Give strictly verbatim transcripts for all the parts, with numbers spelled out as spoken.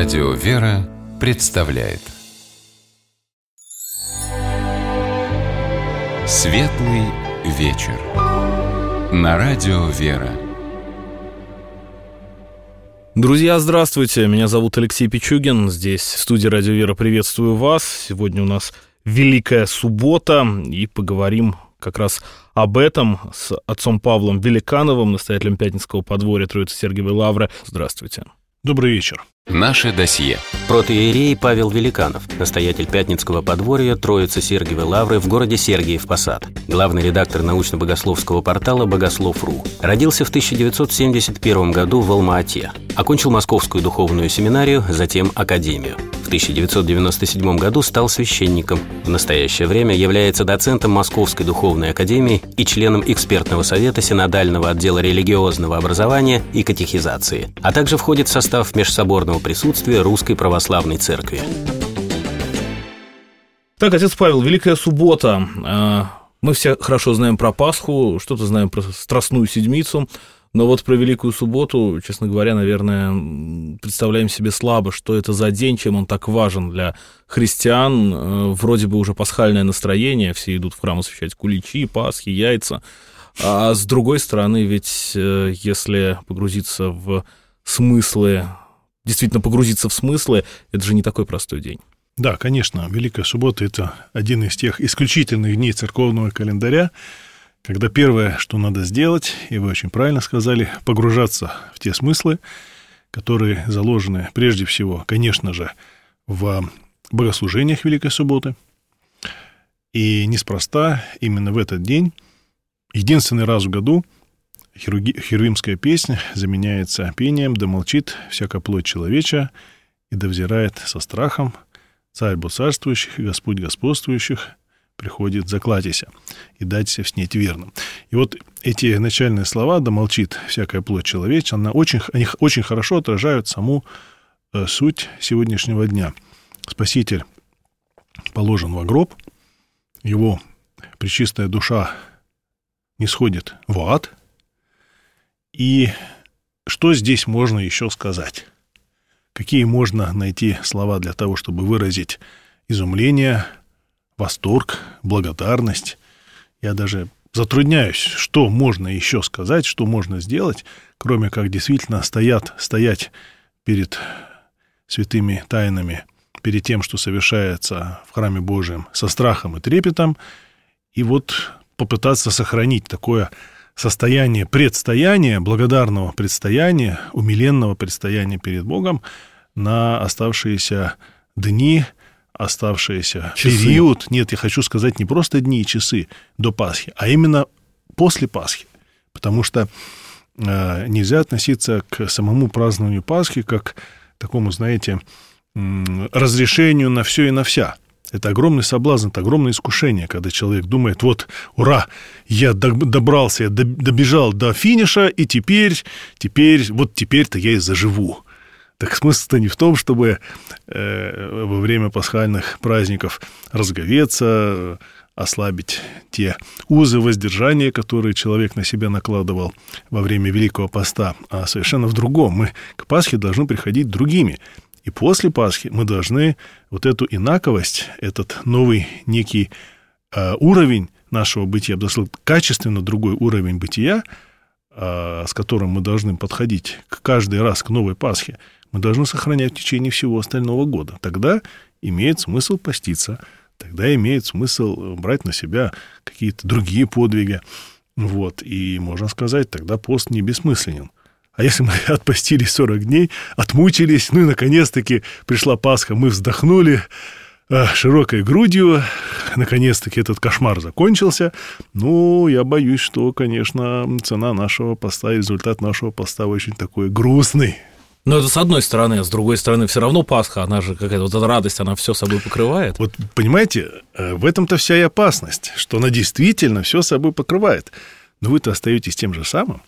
Радио «Вера» представляет Светлый вечер на Радио «Вера». Друзья, здравствуйте, меня зовут Алексей Пичугин, здесь в студии Радио «Вера приветствую вас. Сегодня у нас Великая Суббота, и поговорим как раз об этом с отцом Павлом Великановым, настоятелем Пятницкого подворья Троице-Сергиевой Лавры. Здравствуйте. Добрый вечер. Наше досье. Протоиерей Павел Великанов, настоятель Пятницкого подворья Троице-Сергиевой Лавры в городе Сергиев Посад, главный редактор научно-богословского портала «Богослов точка ру». Родился в тысяча девятьсот семьдесят первом году в Алма-Ате. Окончил Московскую духовную семинарию, затем Академию. В тысяча девятьсот девяносто седьмом году стал священником. В настоящее время является доцентом Московской духовной академии и членом экспертного совета Синодального отдела религиозного образования и катехизации, а также входит в состав межсоборного присутствия Русской Православной Церкви. Так, отец Павел, Великая Суббота. Мы все хорошо знаем про Пасху, что-то знаем про Страстную Седмицу, но вот про Великую Субботу, честно говоря, наверное, представляем себе слабо, что это за день, чем он так важен для христиан. Вроде бы уже пасхальное настроение, все идут в храм освящать куличи, пасхи, яйца. А с другой стороны, ведь если погрузиться в смыслы, действительно погрузиться в смыслы, это же не такой простой день. Да, конечно, Великая Суббота – это один из тех исключительных дней церковного календаря, когда первое, что надо сделать, и вы очень правильно сказали, погружаться в те смыслы, которые заложены прежде всего, конечно же, в богослужениях Великой Субботы. И неспроста именно в этот день, единственный раз в году, херувимская песнь заменяется пением «Да молчит всяка плоть человеча, и да взирает со страхом Царь царствующих и Господь господствующих, приходит, заклатися, и датися вснеть верным». И вот эти начальные слова «да молчит всякая плоть человеча», она очень, они очень хорошо отражают саму э, суть сегодняшнего дня. Спаситель положен во гроб, его пречистая душа не сходит в ад. И что здесь можно еще сказать? Какие можно найти слова для того, чтобы выразить изумление, восторг, благодарность? Я даже затрудняюсь, что можно еще сказать, что можно сделать, кроме как действительно стоять, стоять перед святыми тайнами, перед тем, что совершается в храме Божьем, со страхом и трепетом, и вот попытаться сохранить такое состояние предстояния, благодарного предстояния, умиленного предстояния перед Богом на оставшиеся дни, оставшийся часы. Период. Нет, я хочу сказать не просто дни и часы до Пасхи, а именно после Пасхи. Потому что э, нельзя относиться к самому празднованию Пасхи как к такому, знаете, э, разрешению на все и на вся. Это огромный соблазн, это огромное искушение, когда человек думает: вот, ура, я добрался, я добежал до финиша, и теперь, теперь, вот теперь-то я и заживу. Так смысл-то не в том, чтобы э, во время пасхальных праздников разговеться, ослабить те узы воздержания, которые человек на себя накладывал во время Великого Поста, а совершенно в другом. Мы к Пасхе должны приходить другими. И после Пасхи мы должны вот эту инаковость, этот новый некий э, уровень нашего бытия, я бы сказал, качественно другой уровень бытия, э, с которым мы должны подходить к каждый раз к новой Пасхе, мы должны сохранять в течение всего остального года. Тогда имеет смысл поститься, тогда имеет смысл брать на себя какие-то другие подвиги. Вот. И можно сказать, тогда пост не бессмысленен. А если мы отпостились сорок дней, отмучились, ну и наконец-таки пришла Пасха, мы вздохнули э, широкой грудью, наконец-таки этот кошмар закончился, ну, я боюсь, что, конечно, цена нашего поста, результат нашего поста очень такой грустный. Но это с одной стороны, а с другой стороны все равно Пасха, она же какая-то вот эта радость, она все собой покрывает. Вот понимаете, в этом-то вся и опасность, что она действительно все собой покрывает. Но вы-то остаетесь тем же самым.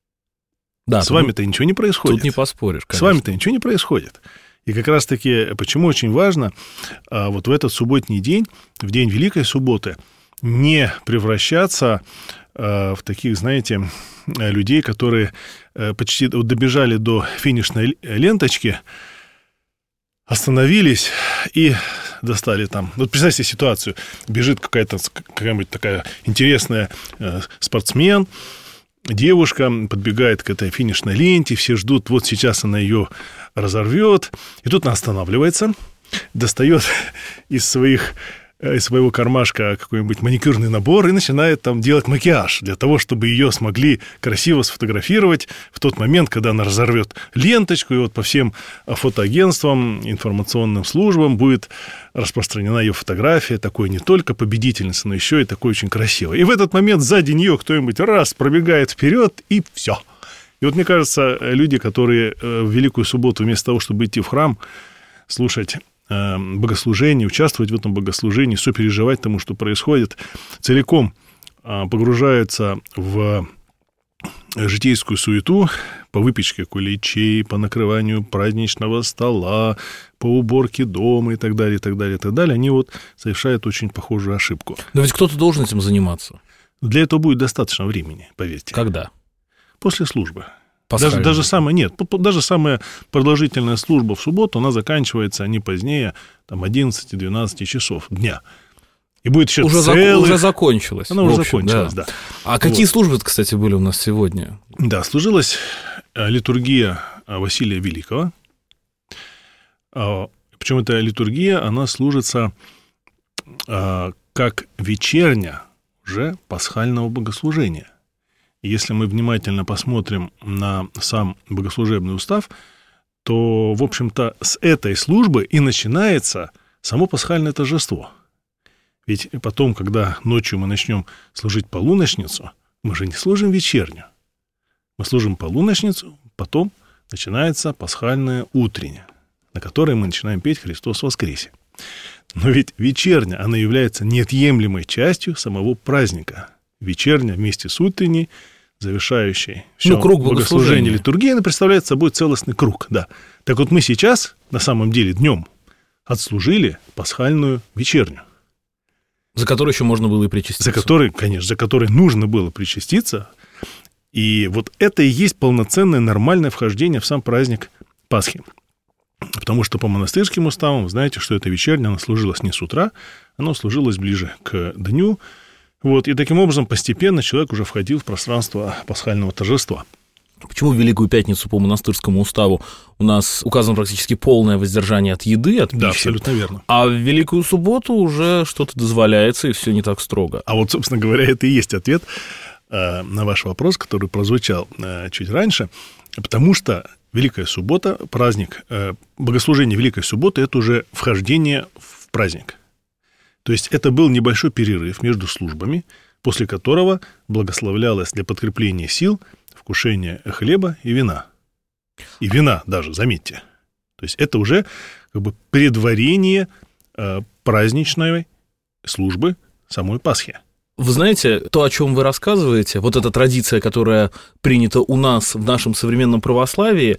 Да, с вами-то ничего не происходит. Тут не поспоришь, конечно. С вами-то ничего не происходит. И как раз-таки, почему очень важно вот в этот субботний день, в день Великой Субботы, не превращаться в таких, знаете, людей, которые почти добежали до финишной ленточки, остановились и достали там. Вот представьте ситуацию. Бежит какая-то какая-нибудь такая интересная э, спортсмен, девушка подбегает к этой финишной ленте, все ждут, вот сейчас она ее разорвет. И тут она останавливается, достает из своих... из своего кармашка какой-нибудь маникюрный набор и начинает там делать макияж для того, чтобы ее смогли красиво сфотографировать в тот момент, когда она разорвет ленточку, и вот по всем фотоагентствам, информационным службам будет распространена ее фотография, такой не только победительница, но еще и такой очень красивой. И в этот момент сзади нее кто-нибудь раз пробегает вперед, и все. И вот мне кажется, люди, которые в Великую Субботу вместо того, чтобы идти в храм, слушать богослужение, участвовать в этом богослужении, сопереживать тому, что происходит, целиком погружаются в житейскую суету по выпечке куличей, по накрыванию праздничного стола, по уборке дома и так далее, и так далее, и так далее, они вот совершают очень похожую ошибку. Но ведь кто-то должен этим заниматься. Для этого будет достаточно времени, поверьте. Когда? После службы. Даже, даже, самая, нет, даже самая продолжительная служба в субботу, она заканчивается не позднее там, одиннадцати-двенадцати часов дня. И будет еще уже, целых... зак... уже закончилась. Она уже общем, закончилась, да. да. А какие вот. службы, кстати, были у нас сегодня? Да, служилась литургия Василия Великого. Причем эта литургия, она служится как вечерня уже пасхального богослужения. Если мы внимательно посмотрим на сам богослужебный устав, то, в общем-то, с этой службы и начинается само пасхальное торжество. Ведь потом, когда ночью мы начнем служить полуночницу, мы же не служим вечерню. Мы служим полуночницу, потом начинается пасхальное утреннее, на которой мы начинаем петь «Христос воскресе». Но ведь вечерня, она является неотъемлемой частью самого праздника. Вечерня вместе с утренней, завершающей все ну, круг богослужение литургии, она представляет собой целостный круг. Да. Так вот мы сейчас, на самом деле, днем отслужили пасхальную вечерню. За которой еще можно было и причаститься. За которой, конечно, за которой нужно было причаститься. И вот это и есть полноценное нормальное вхождение в сам праздник Пасхи. Потому что по монастырским уставам, вы знаете, что эта вечерня, она служилась не с утра, она служилась ближе к дню. Вот, и таким образом постепенно человек уже входил в пространство пасхального торжества. Почему в Великую Пятницу по монастырскому уставу у нас указано практически полное воздержание от еды, от пищи? Да, абсолютно верно. А в Великую Субботу уже что-то дозволяется, и все не так строго. А вот, собственно говоря, это и есть ответ э, на ваш вопрос, который прозвучал э, чуть раньше, потому что Великая Суббота, праздник, э, богослужение Великой Субботы – это уже вхождение в праздник. То есть это был небольшой перерыв между службами, после которого благословлялось для подкрепления сил вкушение хлеба и вина. И вина даже, заметьте. То есть это уже как бы предварение э, праздничной службы самой Пасхи. Вы знаете, то, о чем вы рассказываете, вот эта традиция, которая принята у нас в нашем современном православии,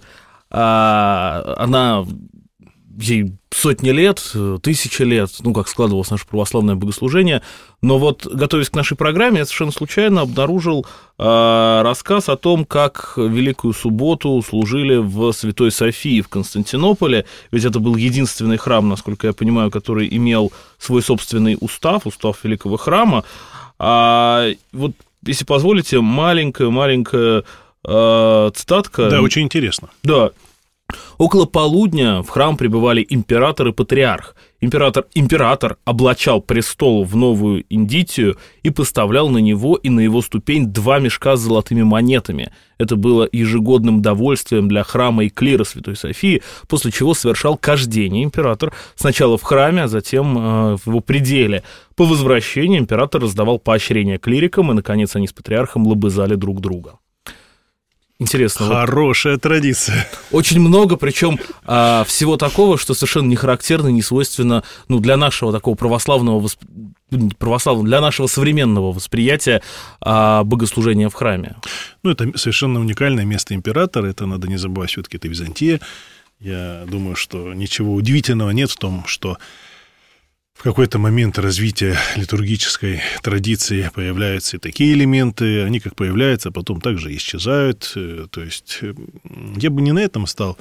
она... ей сотни лет, тысячи лет, ну, как складывалось наше православное богослужение, но вот, готовясь к нашей программе, я совершенно случайно обнаружил э, рассказ о том, как Великую Субботу служили в Святой Софии в Константинополе, ведь это был единственный храм, насколько я понимаю, который имел свой собственный устав, устав Великого храма. А вот, если позволите, маленькая-маленькая э, цитатка. Да, очень интересно. Да. Около полудня в храм прибывали император и патриарх. Император, император облачал престол в новую индитию и поставлял на него и на его ступень два мешка с золотыми монетами. Это было ежегодным довольствием для храма и клира Святой Софии, после чего совершал кождение император сначала в храме, а затем э, в его пределе. По возвращении император раздавал поощрения клирикам, и, наконец, они с патриархом лобызали друг друга. Интересно. Хорошая вот. Традиция. Очень много, причем а, всего такого, что совершенно не характерно, не свойственно ну, для нашего такого православного, восп... православного, для нашего современного восприятия а, богослужения в храме. Ну, это совершенно уникальное место императора, это надо не забывать, все-таки это Византия. Я думаю, что ничего удивительного нет в том, что в какой-то момент развития литургической традиции появляются и такие элементы, они как появляются, потом также исчезают. То есть я бы не на этом стал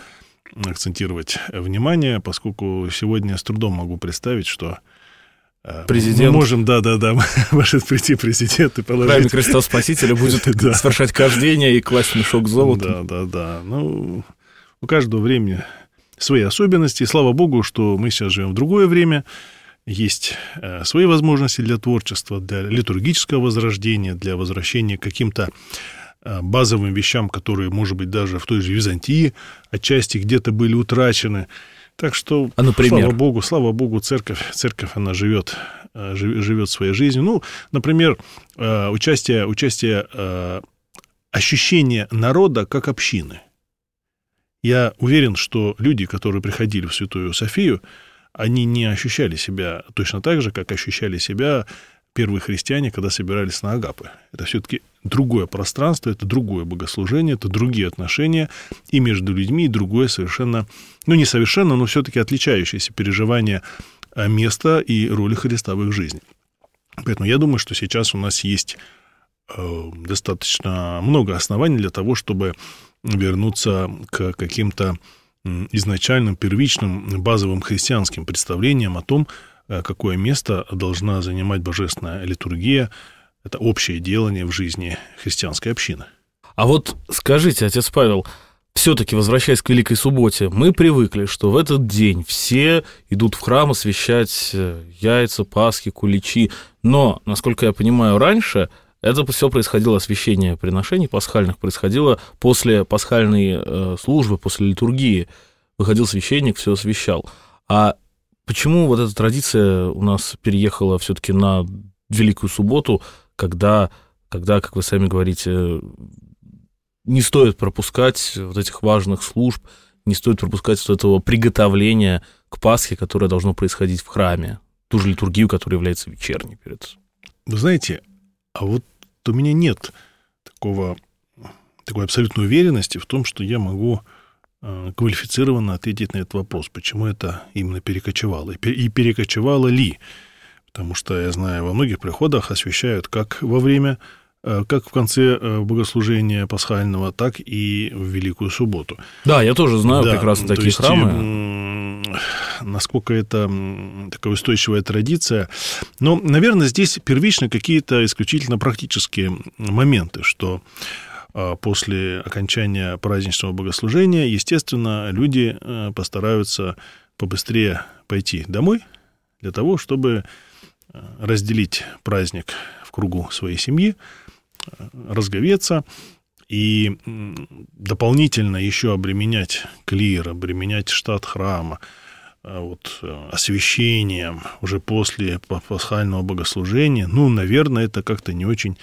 акцентировать внимание, поскольку сегодня я с трудом могу представить, что президент... мы можем, да-да-да, может прийти президент и положить... Храме Христа Спасителя будет совершать хождение и класть мешок золота. Да-да-да. Ну, у каждого времени свои особенности. И слава Богу, что мы сейчас живем в другое время. Есть свои возможности для творчества, для литургического возрождения, для возвращения к каким-то базовым вещам, которые, может быть, даже в той же Византии отчасти где-то были утрачены. Так что, а, например? слава Богу, слава Богу, церковь, церковь она живет, живет своей жизнью. Ну, например, участие, участие, ощущение народа как общины. Я уверен, что люди, которые приходили в Святую Софию, они не ощущали себя точно так же, как ощущали себя первые христиане, когда собирались на Агапы. Это все-таки другое пространство, это другое богослужение, это другие отношения и между людьми, и другое совершенно, ну, не совершенно, но все-таки отличающееся переживание места и роли Христа в их жизни. Поэтому я думаю, что сейчас у нас есть достаточно много оснований для того, чтобы вернуться к каким-то изначальным, первичным, базовым христианским представлениям о том, какое место должна занимать божественная литургия. Это общее делание в жизни христианской общины. А вот скажите, отец Павел, все-таки, возвращаясь к Великой Субботе, мы привыкли, что в этот день все идут в храм освящать яйца, пасхи, куличи. Но, насколько я понимаю, раньше это все происходило, освящение приношений пасхальных происходило после пасхальной службы, после литургии. Выходил священник, все освящал. А почему вот эта традиция у нас переехала все-таки на Великую Субботу, когда, когда, как вы сами говорите, не стоит пропускать вот этих важных служб, не стоит пропускать вот этого приготовления к Пасхе, которое должно происходить в храме, ту же литургию, которая является вечерней перед... Вы знаете, а вот у меня нет такого, такой абсолютной уверенности в том, что я могу квалифицированно ответить на этот вопрос, почему это именно перекочевало, и перекочевало ли. Потому что, я знаю, во многих приходах освящают как во время, как в конце богослужения пасхального, так и в Великую Субботу. Да, я тоже знаю да, прекрасно такие есть, храмы. Насколько это такая устойчивая традиция. Но, наверное, здесь первично какие-то исключительно практические моменты, что после окончания праздничного богослужения, естественно, люди постараются побыстрее пойти домой для того, чтобы разделить праздник в кругу своей семьи, разговеться и дополнительно еще обременять клир, обременять штат храма вот, освящением уже после пасхального богослужения. Ну, наверное, это как-то не очень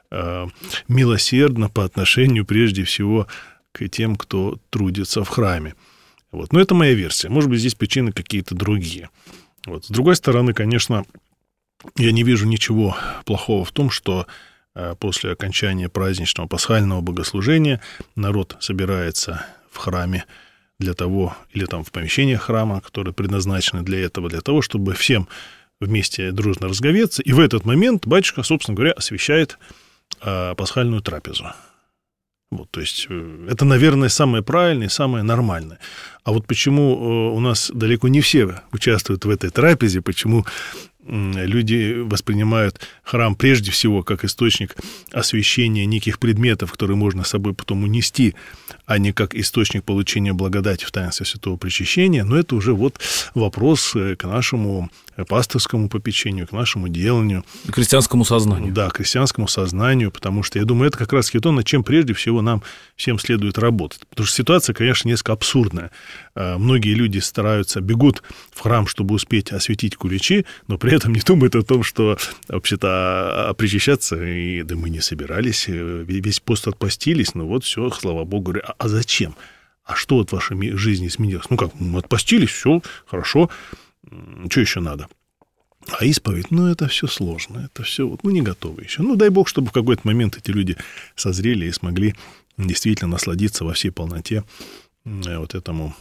милосердно по отношению прежде всего к тем, кто трудится в храме. Вот. Но это моя версия. Может быть, здесь причины какие-то другие. Вот. С другой стороны, конечно, я не вижу ничего плохого в том, что после окончания праздничного пасхального богослужения народ собирается в храме для того, или там в помещениях храма, которые предназначены для этого, для того, чтобы всем вместе дружно разговеться. И в этот момент батюшка, собственно говоря, освящает пасхальную трапезу. Вот, то есть это, наверное, самое правильное и самое нормальное. А вот почему у нас далеко не все участвуют в этой трапезе, почему люди воспринимают храм прежде всего как источник освящения неких предметов, которые можно с собой потом унести, а не как источник получения благодати в таинстве святого причащения, но это уже вот вопрос к нашему пасторскому попечению, к нашему деланию. К христианскому сознанию. Да, к христианскому сознанию, потому что я думаю, это как раз то, над чем прежде всего нам всем следует работать. Потому что ситуация, конечно, несколько абсурдная. Многие люди стараются, бегут в храм, чтобы успеть осветить куличи, но при этом не думают о том, что вообще-то причащаться, и да мы не собирались, весь пост отпостились, ну вот все, слава Богу. Говорю, а зачем? А что от вашей жизни изменилось? Ну как, мы отпостились, все, хорошо, что еще надо? А исповедь, ну это все сложно, это все, вот, ну не готовы еще. Ну дай Бог, чтобы в какой-то момент эти люди созрели и смогли действительно насладиться во всей полноте вот этому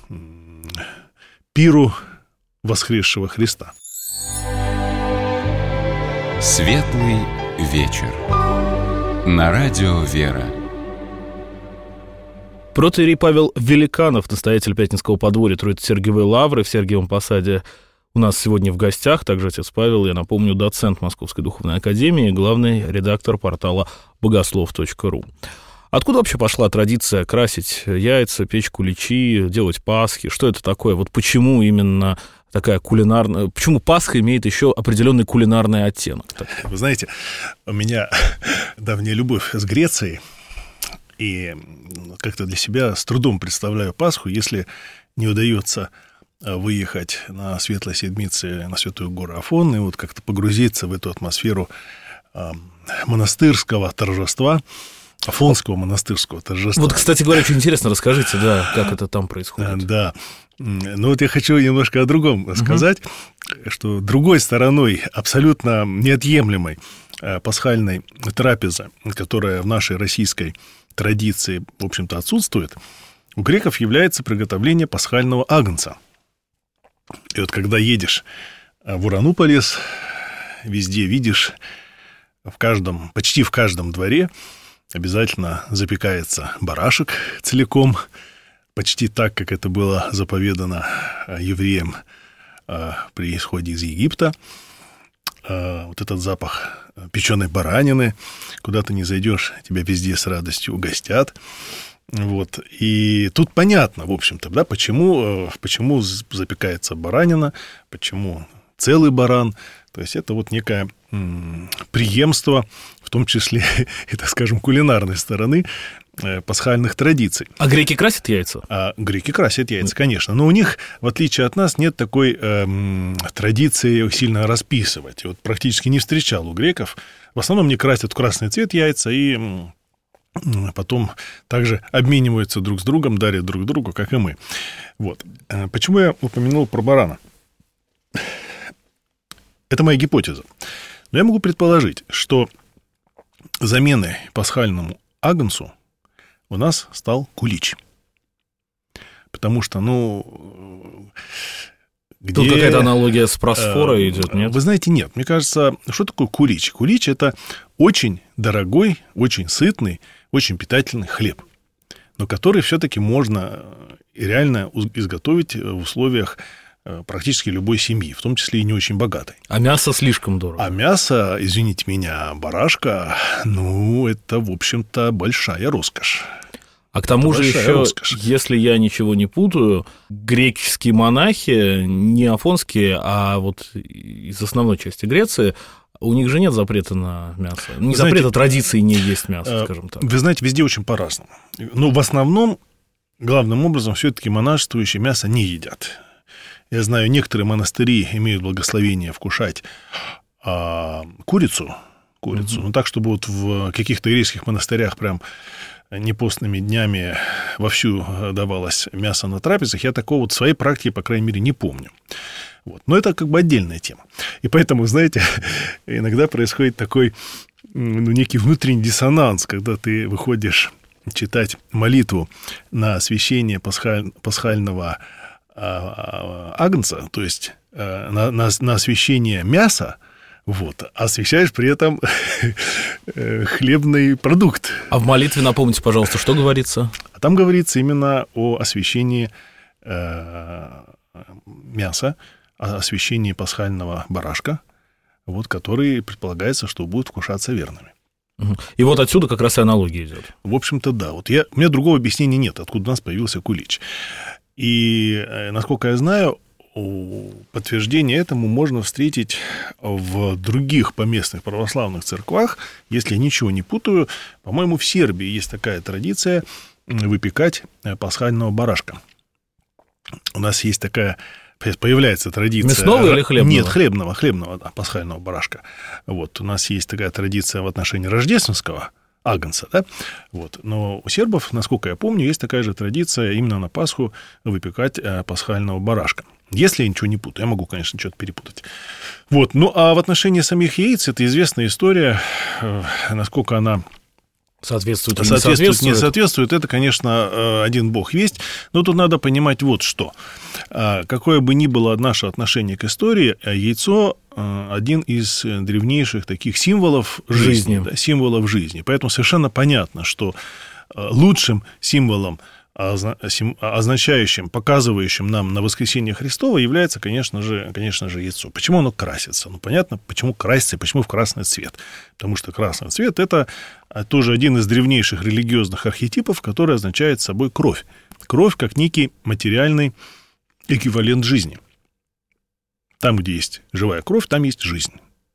пиру воскресшего Христа. Светлый вечер. На радио «Вера». Протоиерей Павел Великанов, настоятель Пятницкого подворья Троице-Сергиевой лавры в Сергиевом Посаде, у нас сегодня в гостях. Также отец Павел, я напомню, доцент Московской духовной академии, главный редактор портала богослов точка ру. Откуда вообще пошла традиция красить яйца, печь куличи, делать пасхи? Что это такое? Вот почему именно такая кулинарная... Почему Пасха имеет еще определенный кулинарный оттенок? Вы знаете, у меня давняя любовь с Грецией, и как-то для себя с трудом представляю Пасху, если не удается выехать на Светлой Седмице на Святую гору Афон и вот как-то погрузиться в эту атмосферу монастырского торжества, Афонского монастырского торжества. Вот, кстати говоря, очень интересно, расскажите, да, как это там происходит. Да, ну вот я хочу немножко о другом рассказать, угу. что другой стороной, абсолютно неотъемлемой пасхальной трапезы, которая в нашей российской традиции, в общем-то, отсутствует, у греков является приготовление пасхального агнца. И вот когда едешь в Урануполис, везде видишь, в каждом, почти в каждом дворе обязательно запекается барашек целиком, почти так, как это было заповедано евреям при исходе из Египта. Вот этот запах печеной баранины, куда ты не зайдешь, тебя везде с радостью угостят. Вот. И тут понятно, в общем-то, да, почему, почему запекается баранина, почему целый баран. То есть это вот некое м- преемство, в том числе и, так скажем, кулинарной стороны э, пасхальных традиций. А греки красят яйца? А греки красят яйца, конечно. Но у них, в отличие от нас, нет такой э, традиции сильно расписывать. Вот практически не встречал у греков. В основном не красят в красный цвет яйца и м- потом также обмениваются друг с другом, дарят друг другу, как и мы. Вот. Почему я упомянул про барана? Это моя гипотеза. Но я могу предположить, что заменой пасхальному агнцу у нас стал кулич. Потому что, ну... Где... Тут какая-то аналогия с просфорой идет, нет? Вы знаете, нет. Мне кажется, что такое кулич? Кулич – это очень дорогой, очень сытный, очень питательный хлеб, но который все-таки можно реально изготовить в условиях практически любой семьи, в том числе и не очень богатой. А мясо слишком дорого. А мясо, извините меня, барашка, ну, это, в общем-то, большая роскошь. А к тому это же еще, роскошь. Если я ничего не путаю, греческие монахи, не афонские, а вот из основной части Греции, у них же нет запрета на мясо. Не вы запрета, знаете, традиции не есть мясо, скажем так. Вы знаете, везде очень по-разному. Но в основном, главным образом, все-таки монашествующие мясо не едят. Я знаю, некоторые монастыри имеют благословение вкушать а, курицу, курицу, угу. ну так, чтобы вот в каких-то еврейских монастырях прям непостными днями вовсю давалось мясо на трапезах, я такого вот в своей практике, по крайней мере, не помню. Вот. Но это как бы отдельная тема. И поэтому, знаете, иногда происходит такой, ну, некий внутренний диссонанс, когда ты выходишь читать молитву на освящение пасхаль... пасхального а, агнца, то есть а, на, на, на освящение мяса, вот, а освящаешь при этом хлебный продукт. А в молитве, напомните, пожалуйста, что говорится? А там говорится именно о освящении э, мяса, о освящении пасхального барашка, вот, который предполагается, что будет вкушаться верными. И вот отсюда как раз и аналогия идет. В общем-то, да. Вот я, у меня другого объяснения нет, откуда у нас появился кулич. И, насколько я знаю, подтверждение этому можно встретить в других поместных православных церквах. Если я ничего не путаю, по-моему, в Сербии есть такая традиция выпекать пасхального барашка. У нас есть такая... Появляется традиция... Мясного или хлебного? Нет, хлебного, хлебного, да, пасхального барашка. Вот, у нас есть такая традиция в отношении рождественского агнца, да, вот. Но у сербов, насколько я помню, есть такая же традиция именно на Пасху выпекать пасхального барашка. Если я ничего не путаю, я могу, конечно, что-то перепутать. Вот, ну, а в отношении самих яиц, это известная история, насколько она... Соответствует, не соответствует, соответствует, не соответствует, это, конечно, один бог весть, но тут надо понимать вот что. Какое бы ни было наше отношение к истории, яйцо один из древнейших таких символов жизни, жизни. Да, символов жизни. Поэтому совершенно понятно, что лучшим символом означающим, показывающим нам на воскресение Христово, является, конечно же, конечно же, яйцо. Почему оно красится? Ну, понятно, почему красится и почему в красный цвет. Потому что красный цвет – это тоже один из древнейших религиозных архетипов, который означает собой кровь. Кровь как некий материальный эквивалент жизни. Там, где есть живая кровь, там есть жизнь.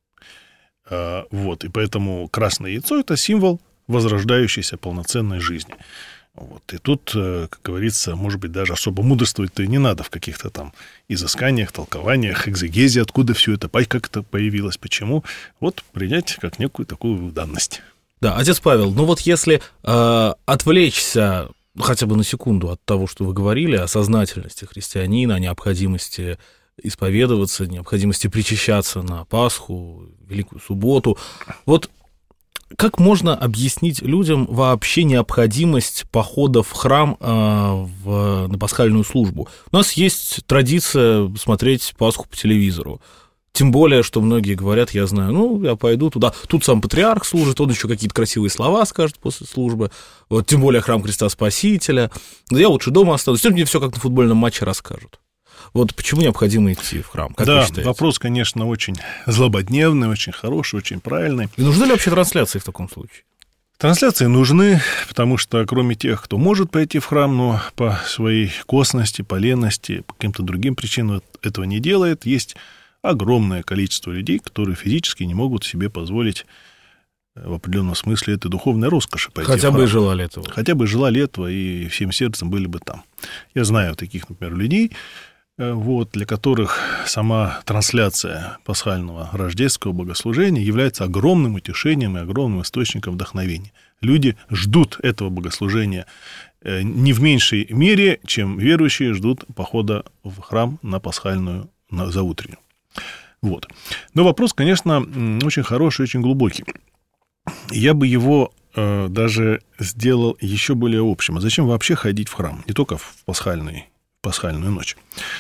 Вот, и поэтому красное яйцо – это символ возрождающейся полноценной жизни. Вот. И тут, как говорится, может быть, даже особо мудрствовать-то и не надо в каких-то там изысканиях, толкованиях, экзегезе, откуда все это, как это появилось, почему. Вот принять как некую такую данность. Да, отец Павел, ну вот если э, отвлечься хотя бы на секунду от того, что вы говорили о сознательности христианина, о необходимости исповедоваться, необходимости причащаться на Пасху, Великую Субботу, вот как можно объяснить людям вообще необходимость похода в храм э, в, на пасхальную службу? У нас есть традиция смотреть Пасху по телевизору. Тем более, что многие говорят, я знаю, ну, я пойду туда. Тут сам патриарх служит, он еще какие-то красивые слова скажет после службы. Вот, тем более храм Христа Спасителя. Да я лучше дома останусь. Сегодня мне все как на футбольном матче расскажут. Вот почему необходимо идти в храм? Как да, вопрос, конечно, очень злободневный, очень хороший, очень правильный. И нужны ли вообще трансляции в таком случае? Трансляции нужны, потому что кроме тех, кто может пойти в храм, но по своей косности, по лености, по каким-то другим причинам этого не делает, есть огромное количество людей, которые физически не могут себе позволить в определенном смысле этой духовной роскоши пойти Хотя в храм. бы и желали этого. Хотя бы желали этого и всем сердцем были бы там. Я знаю таких, например, людей, вот, для которых сама трансляция пасхального рождественского богослужения является огромным утешением и огромным источником вдохновения. Люди ждут этого богослужения не в меньшей мере, чем верующие ждут похода в храм на пасхальную, на заутреннюю. Вот. Но вопрос, конечно, очень хороший, очень глубокий. Я бы его э, даже сделал еще более общим. А зачем вообще ходить в храм? Не только в пасхальный пасхальную ночь.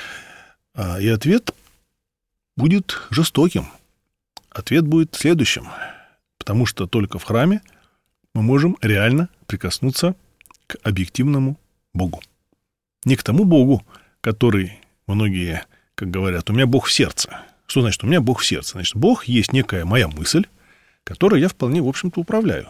И ответ будет жестоким. Ответ будет следующим. Потому что только в храме мы можем реально прикоснуться к объективному Богу. Не к тому Богу, который многие, как говорят, у меня Бог в сердце. Что значит у меня Бог в сердце? Значит, Бог есть некая моя мысль, которой я вполне, в общем-то, управляю.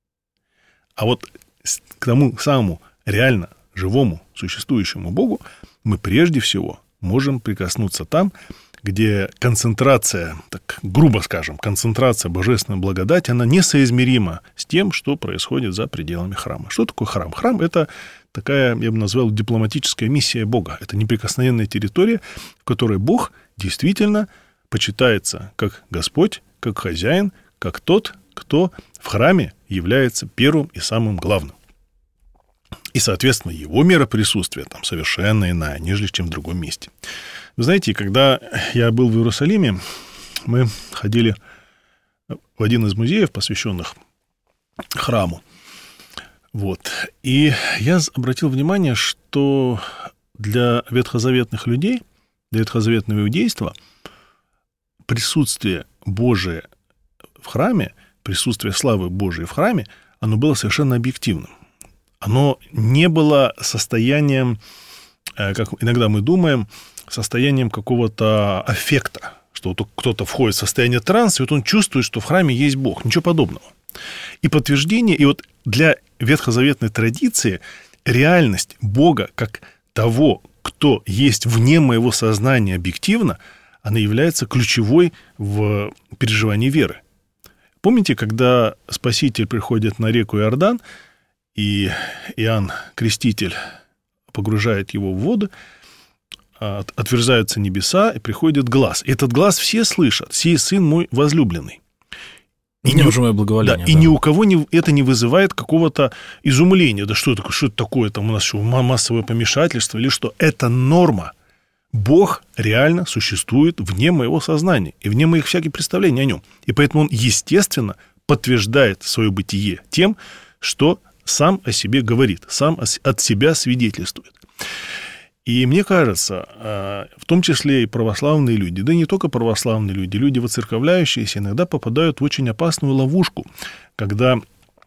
А вот к тому самому реально живому, существующему Богу мы прежде всего можем прикоснуться там, где концентрация, так грубо скажем, концентрация божественной благодати, она несоизмерима с тем, что происходит за пределами храма. Что такое храм? Храм – это такая, я бы назвал, дипломатическая миссия Бога. Это неприкосновенная территория, в которой Бог действительно почитается как Господь, как хозяин, как тот, кто в храме является первым и самым главным. И, соответственно, его мера присутствия там совершенно иная, нежели чем в другом месте. Вы знаете, когда я был в Иерусалиме, мы ходили в один из музеев, посвященных храму. Вот. И я обратил внимание, что для ветхозаветных людей, для ветхозаветного иудейства присутствие Божие в храме, присутствие славы Божией в храме, оно было совершенно объективным. Оно не было состоянием, как иногда мы думаем, состоянием какого-то аффекта, что вот кто-то входит в состояние транса, и вот он чувствует, что в храме есть Бог. Ничего подобного. И подтверждение, и вот для ветхозаветной традиции реальность Бога как того, кто есть вне моего сознания объективно, она является ключевой в переживании веры. Помните, когда Спаситель приходит на реку Иордан, и Иоанн Креститель погружает его в воду, отверзаются небеса, и приходит глас. И этот глас все слышат. «Сей сын мой возлюбленный». И, не, мое благоволение, да, да. И ни у кого не, это не вызывает какого-то изумления. Да что это такое, что это такое? Там у нас что, массовое помешательство или что? Это норма. Бог реально существует вне моего сознания и вне моих всяких представлений о нем. И поэтому он, естественно, подтверждает свое бытие тем, что сам о себе говорит, сам от себя свидетельствует. И мне кажется, в том числе и православные люди, да и не только православные люди, люди воцерковляющиеся иногда попадают в очень опасную ловушку, когда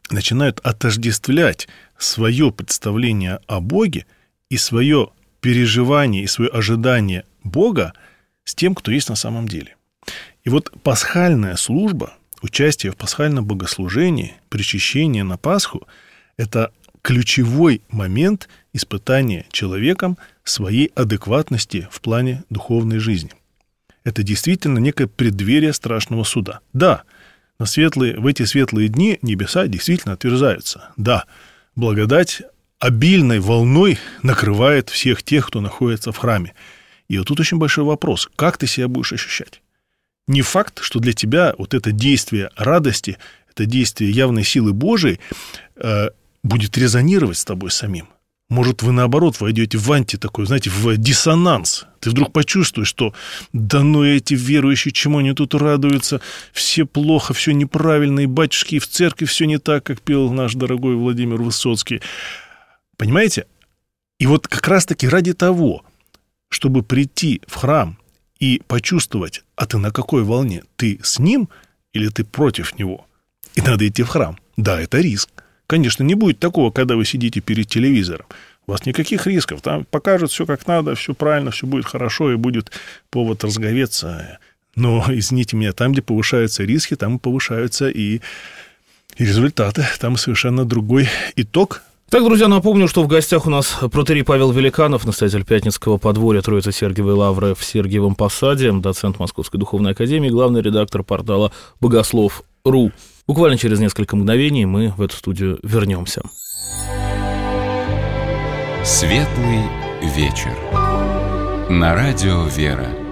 начинают отождествлять свое представление о Боге и свое переживание, и свое ожидание Бога с тем, кто есть на самом деле. И вот пасхальная служба, участие в пасхальном богослужении, причащение на Пасху – это ключевой момент испытания человеком своей адекватности в плане духовной жизни. Это действительно некое преддверие страшного суда. Да, на светлые, в эти светлые дни небеса действительно отверзаются. Да, благодать обильной волной накрывает всех тех, кто находится в храме. И вот тут очень большой вопрос. Как ты себя будешь ощущать? Не факт, что для тебя вот это действие радости, это действие явной силы Божией э, будет резонировать с тобой самим. Может, вы, наоборот, войдете в анти такой, знаете, в диссонанс. Ты вдруг почувствуешь, что да ну эти верующие, чему они тут радуются, все плохо, все неправильно, и батюшки, и в церкви все не так, как пел наш дорогой Владимир Высоцкий. Понимаете? И вот как раз-таки ради того, чтобы прийти в храм и почувствовать, а ты на какой волне? Ты с ним или ты против него? И надо идти в храм. Да, это риск. Конечно, не будет такого, когда вы сидите перед телевизором. У вас никаких рисков. Там покажут все как надо, все правильно, все будет хорошо, и будет повод разговеться. Но, извините меня, там, где повышаются риски, там повышаются и, и результаты. Там совершенно другой итог. Так, друзья, напомню, что в гостях у нас протоиерей Павел Великанов, настоятель Пятницкого подворья Троице-Сергиевой лавры в Сергиевом Посаде, доцент Московской духовной академии, главный редактор портала богослов точка ру. Буквально через несколько мгновений мы в эту студию вернемся. Светлый вечер. На радио «Вера».